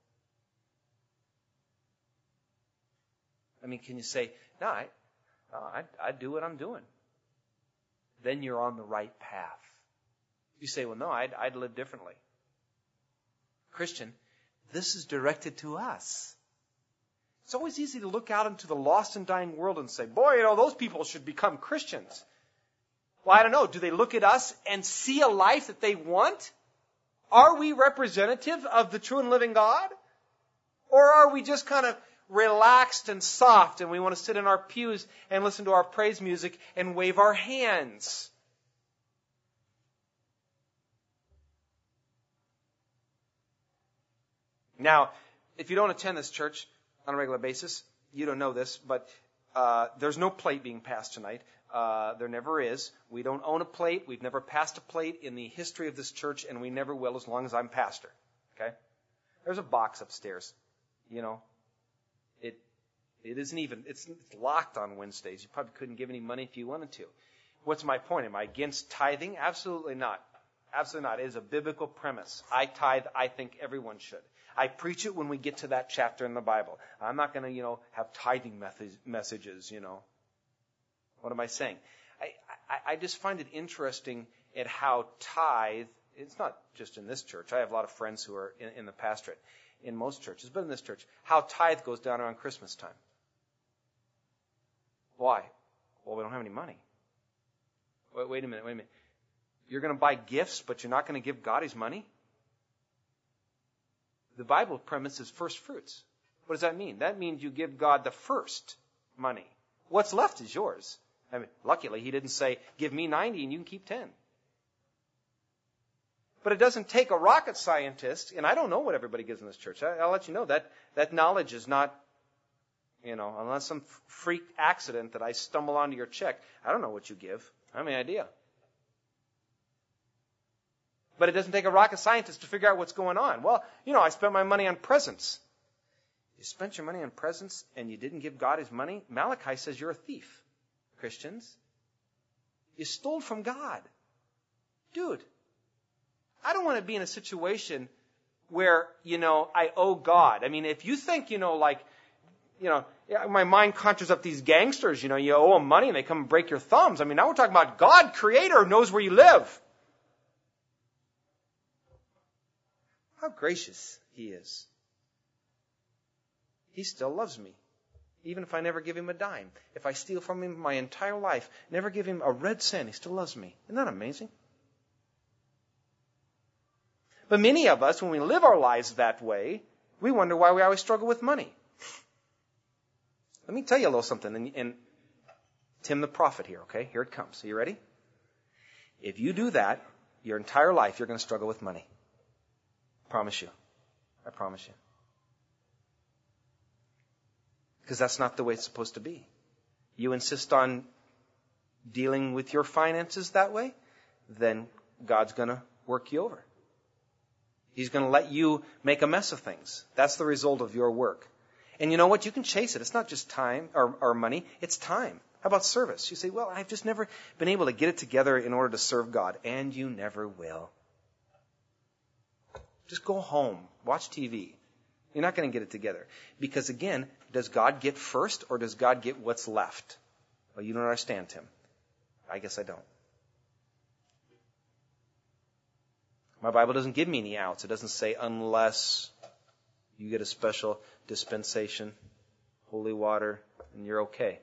I mean, can you say, no, I'd do what I'm doing. Then you're on the right path. You say, well, no, I'd live differently. Christian, this is directed to us. It's always easy to look out into the lost and dying world and say, boy, those people should become Christians. Well, I don't know. Do they look at us and see a life that they want? Are we representative of the true and living God? Or are we just kind of relaxed and soft and we want to sit in our pews and listen to our praise music and wave our hands? Now, if you don't attend this church on a regular basis, you don't know this, but there's no plate being passed tonight. There never is. We don't own a plate. We've never passed a plate in the history of this church, and we never will as long as I'm pastor. Okay? There's a box upstairs. You know, it isn't even, it's locked on Wednesdays. You probably couldn't give any money if you wanted to. What's my point? Am I against tithing? Absolutely not. Absolutely not. It is a biblical premise. I tithe. I think everyone should. I preach it when we get to that chapter in the Bible. I'm not going to, have tithing messages, What am I saying? I just find it interesting at how tithe, it's not just in this church. I have a lot of friends who are in the pastorate, in most churches, but in this church, how tithe goes down around Christmas time. Why? Well, we don't have any money. Wait a minute. You're going to buy gifts, but you're not going to give God His money? The Bible premise is first fruits. What does that mean? That means you give God the first money. What's left is yours. I mean, luckily, He didn't say, give me 90 and you can keep 10. But it doesn't take a rocket scientist, and I don't know what everybody gives in this church. I'll let you know that knowledge is not, unless some freak accident that I stumble onto your check, I don't know what you give. I have no idea. But it doesn't take a rocket scientist to figure out what's going on. Well, I spent my money on presents. You spent your money on presents and you didn't give God His money? Malachi says you're a thief, Christians. You stole from God. Dude, I don't want to be in a situation where, I owe God. I mean, if you think, my mind conjures up these gangsters, you owe them money and they come and break your thumbs. I mean, now we're talking about God, Creator, knows where you live. How gracious He is. He still loves me, even if I never give Him a dime. If I steal from Him my entire life, never give Him a red cent, He still loves me. Isn't that amazing? But many of us, when we live our lives that way, we wonder why we always struggle with money. Let me tell you a little something. And Tim the prophet here, okay? Here it comes. Are you ready? If you do that, your entire life, you're going to struggle with money. Promise you. I promise you. Because that's not the way it's supposed to be. You insist on dealing with your finances that way, then God's going to work you over. He's going to let you make a mess of things. That's the result of your work. And you know what? You can chase it. It's not just time or money. It's time. How about service? You say, well, I've just never been able to get it together in order to serve God. And you never will. Just go home. Watch TV. You're not going to get it together. Because again, does God get first or does God get what's left? Well, you don't understand, Tim. I guess I don't. My Bible doesn't give me any outs. It doesn't say unless you get a special dispensation, holy water, and you're okay.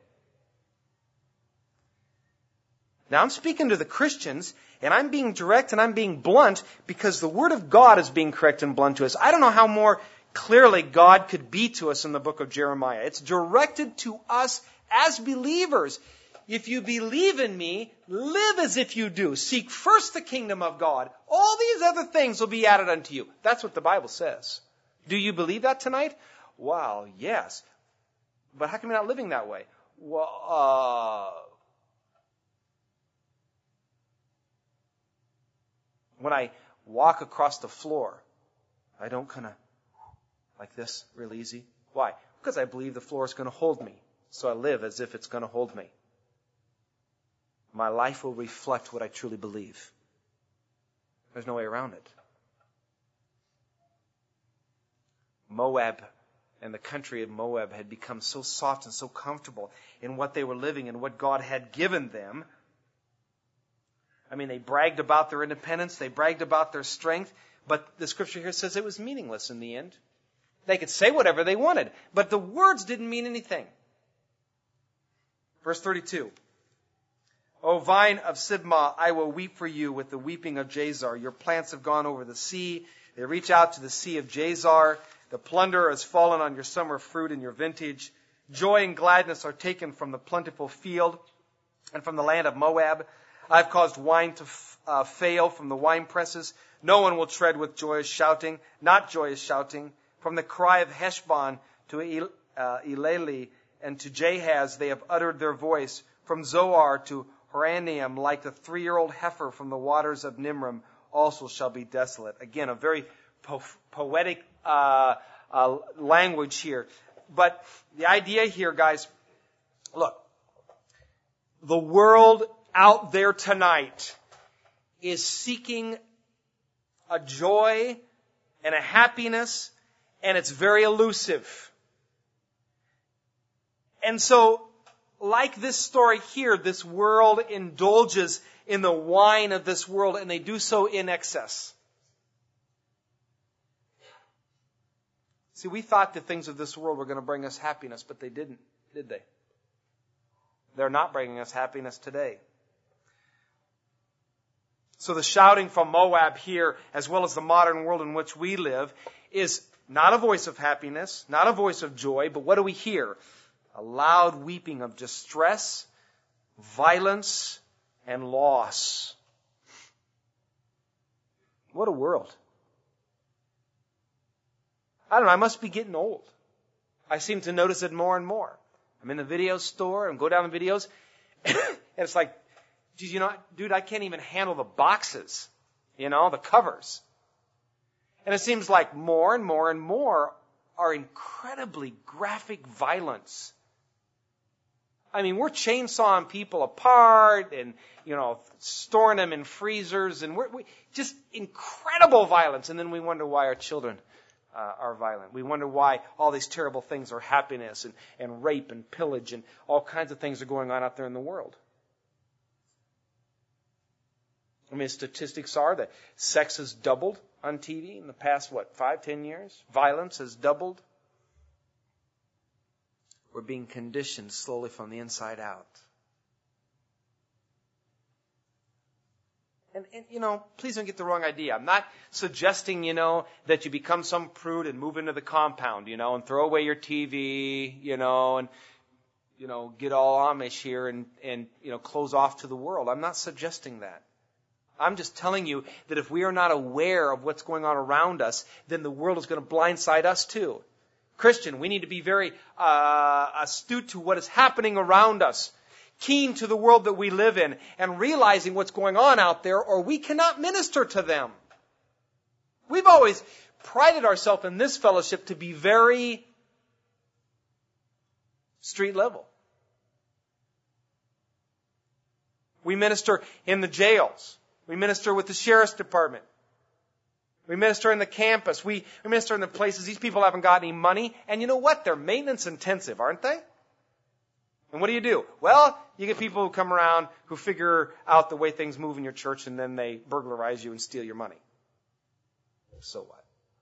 Now I'm speaking to the Christians, and I'm being direct and I'm being blunt because the Word of God is being correct and blunt to us. I don't know how more clearly God could be to us in the book of Jeremiah. It's directed to us as believers. If you believe in me, live as if you do. Seek first the kingdom of God. All these other things will be added unto you. That's what the Bible says. Do you believe that tonight? Well, yes. But how come you're not living that way? Well, when I walk across the floor, I don't kind of like this real easy. Why? Because I believe the floor is going to hold me. So I live as if it's going to hold me. My life will reflect what I truly believe. There's no way around it. Moab and the country of Moab had become so soft and so comfortable in what they were living and what God had given them. I mean, they bragged about their independence. They bragged about their strength. But the scripture here says it was meaningless in the end. They could say whatever they wanted, but the words didn't mean anything. Verse 32. O vine of Sibmah, I will weep for you with the weeping of Jazar. Your plants have gone over the sea. They reach out to the sea of Jazar. The plunder has fallen on your summer fruit and your vintage. Joy and gladness are taken from the plentiful field and from the land of Moab. I've caused wine to fail from the wine presses. No one will tread with joyous shouting, not joyous shouting. From the cry of Heshbon to Eleli and to Jahaz they have uttered their voice. From Zoar to Horonaim, like the 3-year-old heifer from the waters of Nimrim, also shall be desolate. Again, a very poetic language here. But the idea here, guys, look, the world out there tonight is seeking a joy and a happiness, and it's very elusive. And so, like this story here, this world indulges in the wine of this world, and they do so in excess. See, we thought the things of this world were going to bring us happiness, but they didn't, did they? They're not bringing us happiness today. So the shouting from Moab here, as well as the modern world in which we live, is not a voice of happiness, not a voice of joy, but what do we hear? A loud weeping of distress, violence, and loss. What a world. I don't know, I must be getting old. I seem to notice it more and more. I'm in the video store and go down the videos, and it's like, geez, dude, I can't even handle the boxes, the covers. And it seems like more and more and more are incredibly graphic violence. I mean, we're chainsawing people apart and, storing them in freezers, and we just incredible violence. And then we wonder why our children are violent. We wonder why all these terrible things are happiness and rape and pillage and all kinds of things are going on out there in the world. I mean, statistics are that sex has doubled on TV in the past, 5-10 years? Violence has doubled. We're being conditioned slowly from the inside out. And please don't get the wrong idea. I'm not suggesting, that you become some prude and move into the compound, and throw away your TV, and, get all Amish here and close off to the world. I'm not suggesting that. I'm just telling you that if we are not aware of what's going on around us, then the world is going to blindside us too. Christian, we need to be very astute to what is happening around us, keen to the world that we live in, and realizing what's going on out there, or we cannot minister to them. We've always prided ourselves in this fellowship to be very street level. We minister in the jails. We minister with the sheriff's department. We minister in the campus. We minister in the places. These people haven't got any money. And you know what? They're maintenance intensive, aren't they? And what do? Well, you get people who come around who figure out the way things move in your church, and then they burglarize you and steal your money. So what?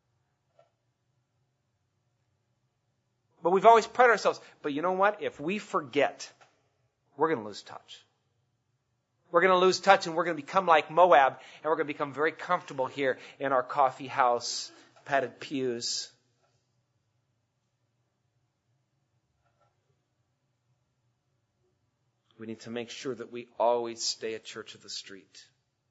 But we've always prided ourselves. But you know what? If we forget, we're going to lose touch. We're going to lose touch, and we're going to become like Moab, and we're going to become very comfortable here in our coffee house, padded pews. We need to make sure that we always stay a church of the street.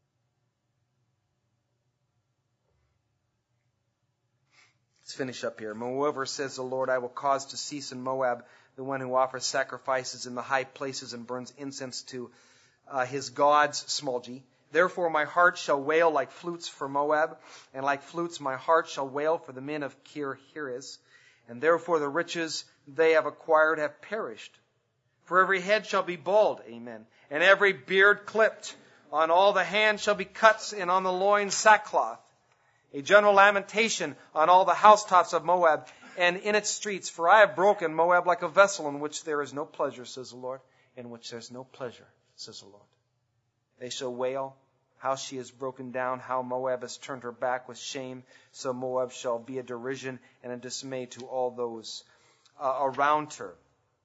Let's finish up here. Moreover, says the Lord, I will cause to cease in Moab the one who offers sacrifices in the high places and burns incense to his gods, small g. Therefore my heart shall wail like flutes for Moab, and like flutes my heart shall wail for the men of Kir Heres. And therefore the riches they have acquired have perished. For every head shall be bald, amen, and every beard clipped. On all the hands shall be cuts, and on the loins sackcloth. A general lamentation on all the housetops of Moab, and in its streets. For I have broken Moab like a vessel in which there is no pleasure, says the Lord, in which there is no pleasure, says the Lord. They shall wail, how she is broken down, how Moab has turned her back with shame. So Moab shall be a derision and a dismay to all those around her.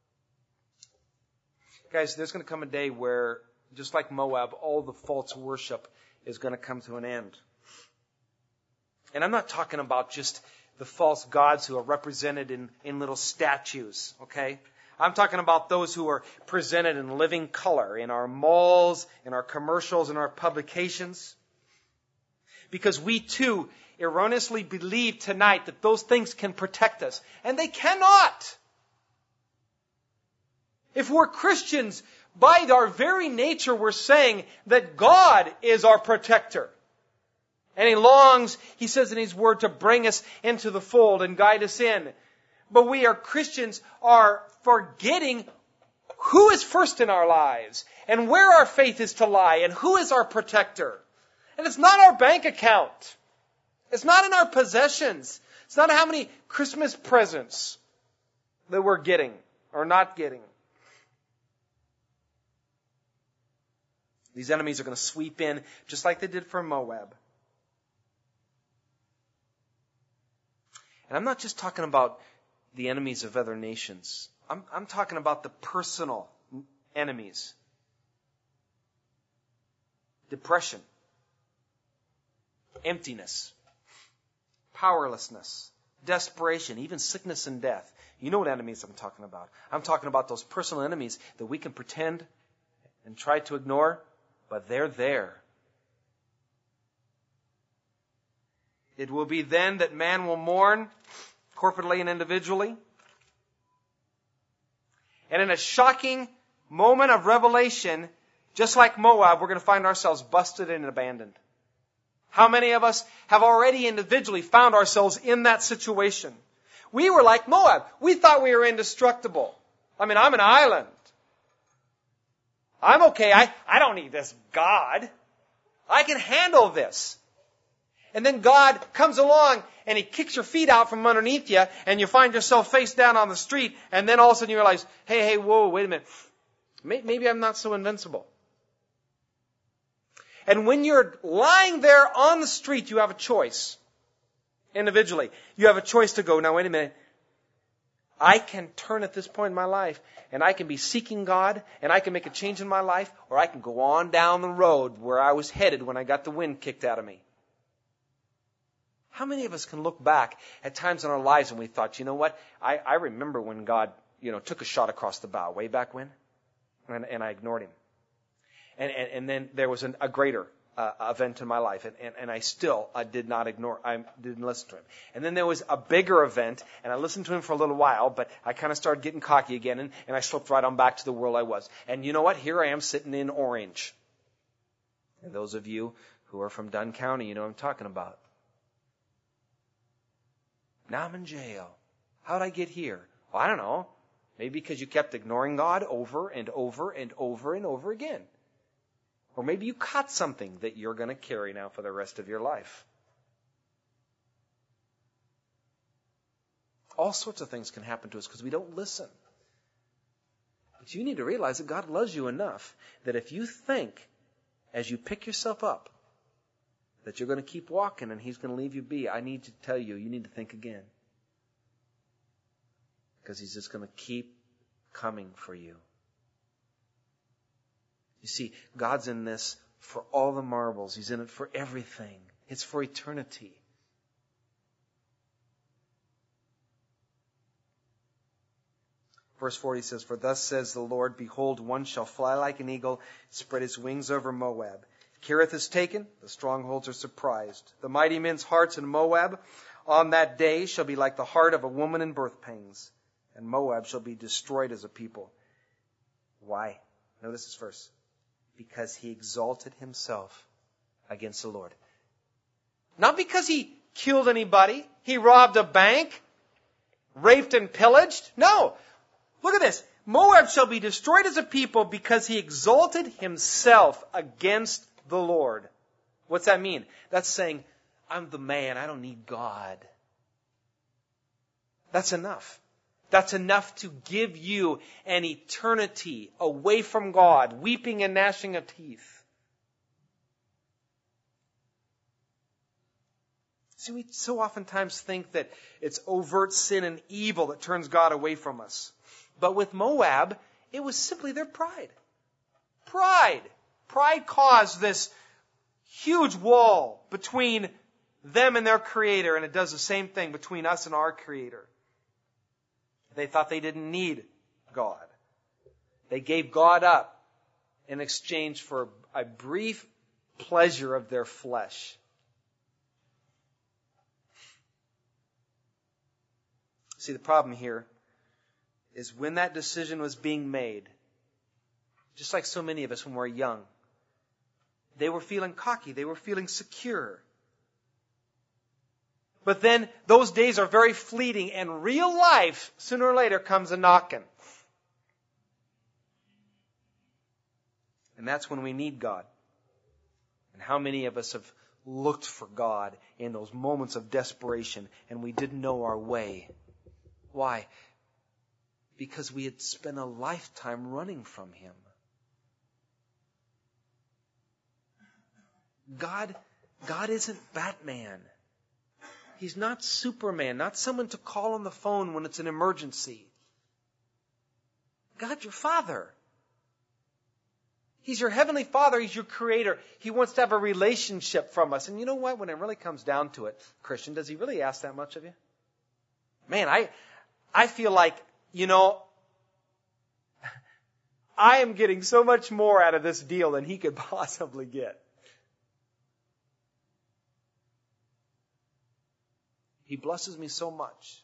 Guys, there's going to come a day where, just like Moab, all the false worship is going to come to an end. And I'm not talking about just the false gods who are represented in little statues, okay? I'm talking about those who are presented in living color in our malls, in our commercials, in our publications. Because we too erroneously believe tonight that those things can protect us. And they cannot. If we're Christians, by our very nature, we're saying that God is our protector. And He longs, He says in His Word, to bring us into the fold and guide us in. But we Christians are forgetting who is first in our lives and where our faith is to lie and who is our protector. And it's not our bank account. It's not in our possessions. It's not how many Christmas presents that we're getting or not getting. These enemies are going to sweep in just like they did for Moab. And I'm not just talking about the enemies of other nations. I'm talking about the personal enemies. Depression. Emptiness. Powerlessness. Desperation. Even sickness and death. You know what enemies I'm talking about. I'm talking about those personal enemies that we can pretend and try to ignore, but they're there. It will be then that man will mourn, corporately and individually. And in a shocking moment of revelation, just like Moab, we're going to find ourselves busted and abandoned. How many of us have already individually found ourselves in that situation? We were like Moab. We thought we were indestructible. I'm an island. I'm okay. I don't need this God. I can handle this. And then God comes along and He kicks your feet out from underneath you and you find yourself face down on the street, and then all of a sudden you realize, hey, whoa, wait a minute. Maybe I'm not so invincible. And when you're lying there on the street, you have a choice. Individually. You have a choice to go, now wait a minute. I can turn at this point in my life and I can be seeking God and I can make a change in my life, or I can go on down the road where I was headed when I got the wind kicked out of me. How many of us can look back at times in our lives when we thought, you know what, I remember when God, took a shot across the bow way back when, and I ignored Him. And then there was a greater event in my life, and I still didn't listen to Him. And then there was a bigger event, and I listened to Him for a little while, but I kind of started getting cocky again, and I slipped right on back to the world I was. And you know what? Here I am sitting in Orange. And those of you who are from Dunn County, you know what I'm talking about. Now I'm in jail. How'd I get here? Well, I don't know. Maybe because you kept ignoring God over and over and over and over again. Or maybe you caught something that you're going to carry now for the rest of your life. All sorts of things can happen to us because we don't listen. But you need to realize that God loves you enough that if you think, as you pick yourself up, that you're going to keep walking and He's going to leave you be, I need to tell you, you need to think again. Because He's just going to keep coming for you. You see, God's in this for all the marbles. He's in it for everything. It's for eternity. Verse 40 says, "For thus says the Lord, behold, one shall fly like an eagle, spread his wings over Moab. Kerith is taken, the strongholds are surprised. The mighty men's hearts in Moab on that day shall be like the heart of a woman in birth pangs, and Moab shall be destroyed as a people." Why? Notice this verse. Because he exalted himself against the Lord. Not because he killed anybody, he robbed a bank, raped and pillaged. No. Look at this. Moab shall be destroyed as a people because he exalted himself against the Lord. What's that mean? That's saying, I'm the man. I don't need God. That's enough. That's enough to give you an eternity away from God, weeping and gnashing of teeth. See, we so oftentimes think that it's overt sin and evil that turns God away from us. But with Moab, it was simply their pride. Pride. Pride caused this huge wall between them and their Creator, and it does the same thing between us and our Creator. They thought they didn't need God. They gave God up in exchange for a brief pleasure of their flesh. See, the problem here is when that decision was being made, just like so many of us when we're young, they were feeling cocky. They were feeling secure. But then those days are very fleeting, and real life, sooner or later, comes a knocking. And that's when we need God. And how many of us have looked for God in those moments of desperation, and we didn't know our way? Why? Because we had spent a lifetime running from Him. God isn't Batman. He's not Superman, not someone to call on the phone when it's an emergency. God's your Father. He's your Heavenly Father. He's your Creator. He wants to have a relationship from us. And you know what? When it really comes down to it, Christian, does He really ask that much of you? Man, I feel like, I am getting so much more out of this deal than He could possibly get. He blesses me so much.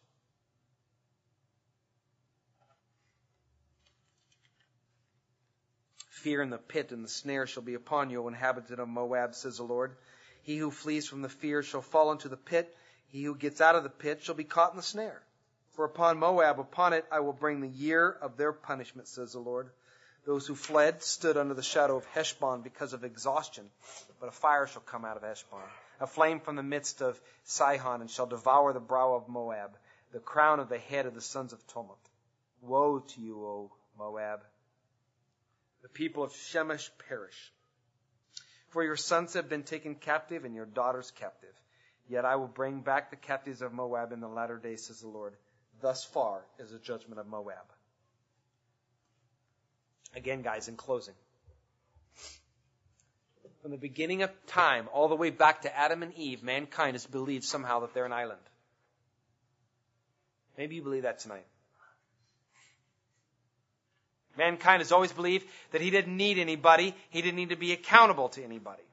Fear and the pit and the snare shall be upon you, O inhabitant of Moab, says the Lord. He who flees from the fear shall fall into the pit. He who gets out of the pit shall be caught in the snare. For upon Moab, upon it, I will bring the year of their punishment, says the Lord. Those who fled stood under the shadow of Heshbon because of exhaustion. But a fire shall come out of Heshbon, a flame from the midst of Sihon, and shall devour the brow of Moab, the crown of the head of the sons of Tumult. Woe to you, O Moab! The people of Shemesh perish. For your sons have been taken captive and your daughters captive. Yet I will bring back the captives of Moab in the latter days, says the Lord. Thus far is the judgment of Moab. Again, guys, in closing. From the beginning of time, all the way back to Adam and Eve, mankind has believed somehow that they're an island. Maybe you believe that tonight. Mankind has always believed that he didn't need anybody. He didn't need to be accountable to anybody.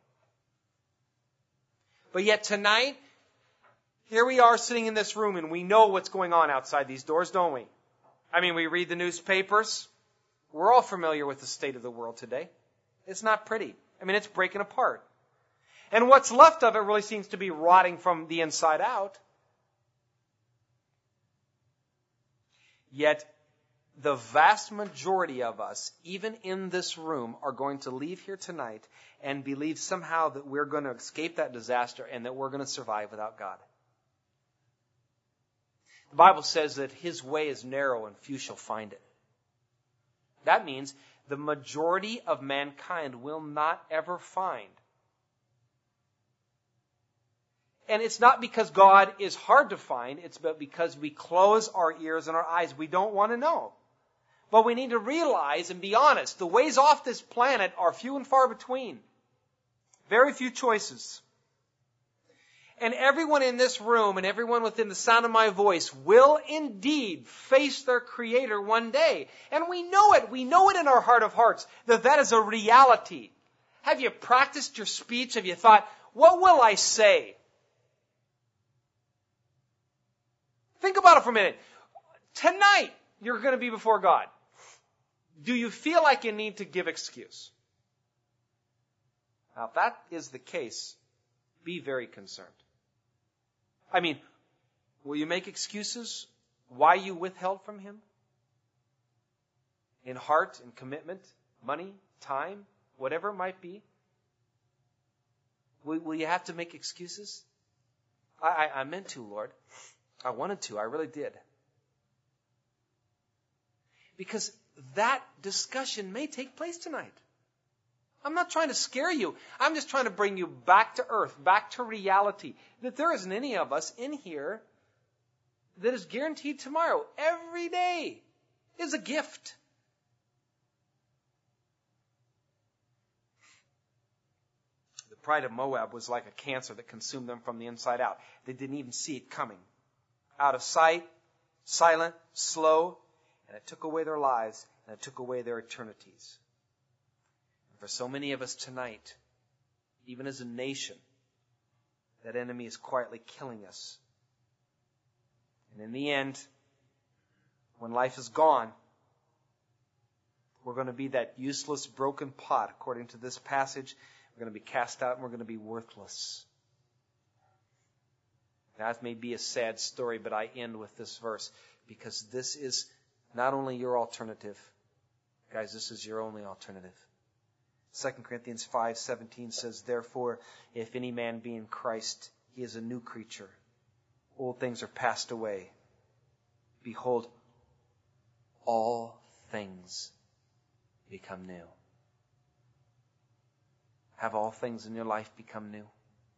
But yet tonight, here we are sitting in this room and we know what's going on outside these doors, don't we? I mean, we read the newspapers. We're all familiar with the state of the world today. It's not pretty. I mean, it's breaking apart. And what's left of it really seems to be rotting from the inside out. Yet, the vast majority of us, even in this room, are going to leave here tonight and believe somehow that we're going to escape that disaster and that we're going to survive without God. The Bible says that His way is narrow and few shall find it. That means the majority of mankind will not ever find. And it's not because God is hard to find, it's because we close our ears and our eyes. We don't want to know. But we need to realize and be honest, the ways off this planet are few and far between. Very few choices. And everyone in this room and everyone within the sound of my voice will indeed face their Creator one day. And we know it. We know it in our heart of hearts that that is a reality. Have you practiced your speech? Have you thought, what will I say? Think about it for a minute. Tonight, you're going to be before God. Do you feel like you need to give excuse? Now, if that is the case, be very concerned. I mean, will you make excuses why you withheld from Him? In heart and commitment, money, time, whatever it might be. Will you have to make excuses? I meant to, Lord. I wanted to. I really did. Because that discussion may take place tonight. I'm not trying to scare you. I'm just trying to bring you back to earth, back to reality. That there isn't any of us in here that is guaranteed tomorrow. Every day is a gift. The pride of Moab was like a cancer that consumed them from the inside out. They didn't even see it coming. Out of sight, silent, slow, and it took away their lives, and it took away their eternities. For so many of us tonight, even as a nation, that enemy is quietly killing us. And in the end, When life is gone, we're going to be that useless, broken pot, according to this passage. We're going to be cast out and we're going to be worthless. That may be a sad story, but I end with this verse because this is not only your alternative. Guys, this is your only alternative. 2 Corinthians 5:17 says, "Therefore, if any man be in Christ, he is a new creature. Old things are passed away. Behold, all things become new." Have all things in your life become new?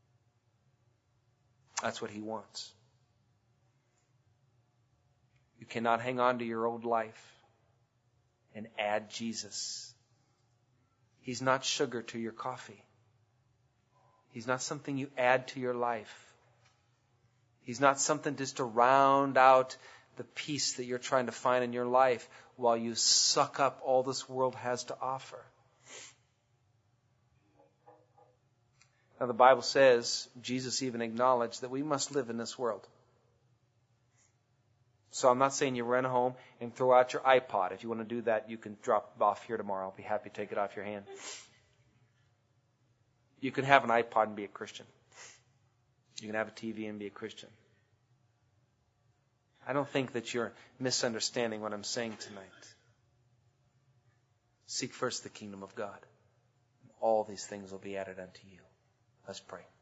That's what He wants. You cannot hang on to your old life and add Jesus. He's not sugar to your coffee. He's not something you add to your life. He's not something just to round out the peace that you're trying to find in your life while you suck up all this world has to offer. Now the Bible says, Jesus even acknowledged that we must live in this world. So I'm not saying you run home and throw out your iPod. If you want to do that, you can drop it off here tomorrow. I'll be happy to take it off your hand. You can have an iPod and be a Christian. You can have a TV and be a Christian. I don't think that you're misunderstanding what I'm saying tonight. Seek first the kingdom of God. All these things will be added unto you. Let's pray.